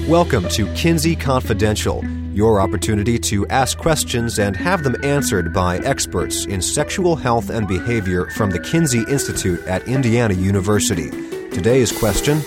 Welcome to Kinsey Confidential, your opportunity to ask questions and have them answered by experts in sexual health and behavior from the Kinsey Institute at Indiana University. Today's question: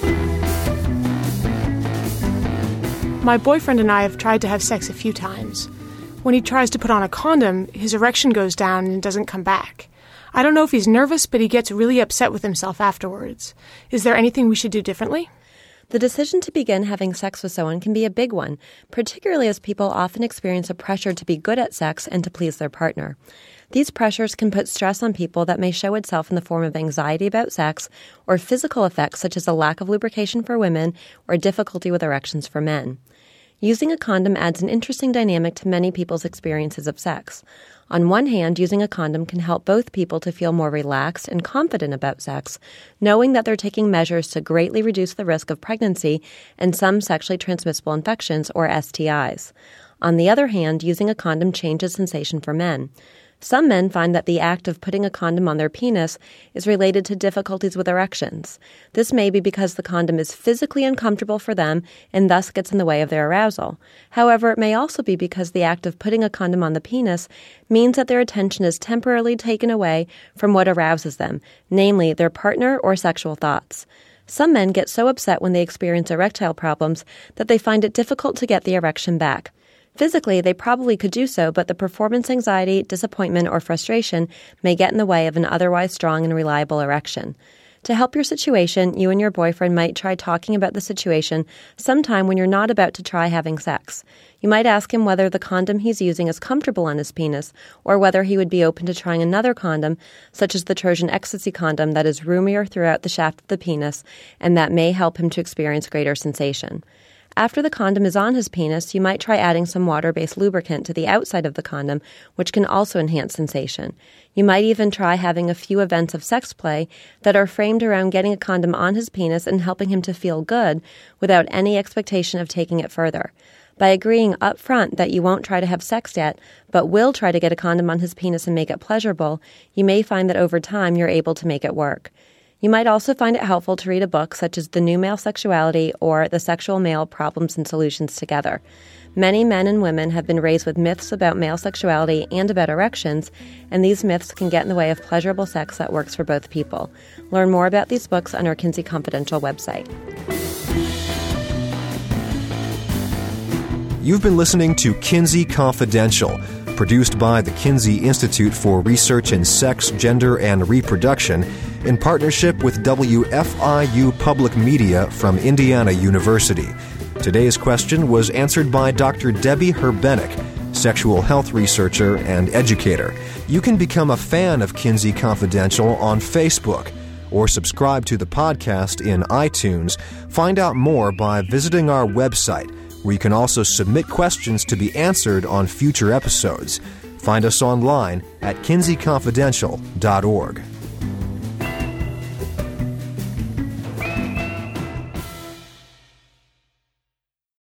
My boyfriend and I have tried to have sex a few times. When he tries to put on a condom, his erection goes down and doesn't come back. I don't know if he's nervous, but he gets really upset with himself afterwards. Is there anything we should do differently? The decision to begin having sex with someone can be a big one, particularly as people often experience a pressure to be good at sex and to please their partner. These pressures can put stress on people that may show itself in the form of anxiety about sex or physical effects such as a lack of lubrication for women or difficulty with erections for men. Using a condom adds an interesting dynamic to many people's experiences of sex. On one hand, using a condom can help both people to feel more relaxed and confident about sex, knowing that they're taking measures to greatly reduce the risk of pregnancy and some sexually transmissible infections, or STIs. On the other hand, using a condom changes sensation for men. Some men find that the act of putting a condom on their penis is related to difficulties with erections. This may be because the condom is physically uncomfortable for them and thus gets in the way of their arousal. However, it may also be because the act of putting a condom on the penis means that their attention is temporarily taken away from what arouses them, namely their partner or sexual thoughts. Some men get so upset when they experience erectile problems that they find it difficult to get the erection back. Physically, they probably could do so, but the performance anxiety, disappointment, or frustration may get in the way of an otherwise strong and reliable erection. To help your situation, you and your boyfriend might try talking about the situation sometime when you're not about to try having sex. You might ask him whether the condom he's using is comfortable on his penis, or whether he would be open to trying another condom, such as the Trojan Ecstasy condom that is roomier throughout the shaft of the penis, and that may help him to experience greater sensation. After the condom is on his penis, you might try adding some water-based lubricant to the outside of the condom, which can also enhance sensation. You might even try having a few events of sex play that are framed around getting a condom on his penis and helping him to feel good without any expectation of taking it further. By agreeing up front that you won't try to have sex yet, but will try to get a condom on his penis and make it pleasurable, you may find that over time you're able to make it work. You might also find it helpful to read a book such as The New Male Sexuality or The Sexual Male Problems and Solutions together. Many men and women have been raised with myths about male sexuality and about erections, and these myths can get in the way of pleasurable sex that works for both people. Learn more about these books on our Kinsey Confidential website. You've been listening to Kinsey Confidential, produced by the Kinsey Institute for Research in Sex, Gender, and Reproduction in partnership with WFIU Public Media from Indiana University. Today's question was answered by Dr. Debbie Herbenick, sexual health researcher and educator. You can become a fan of Kinsey Confidential on Facebook or subscribe to the podcast in iTunes. Find out more by visiting our website, where you can also submit questions to be answered on future episodes. Find us online at kinseyconfidential.org.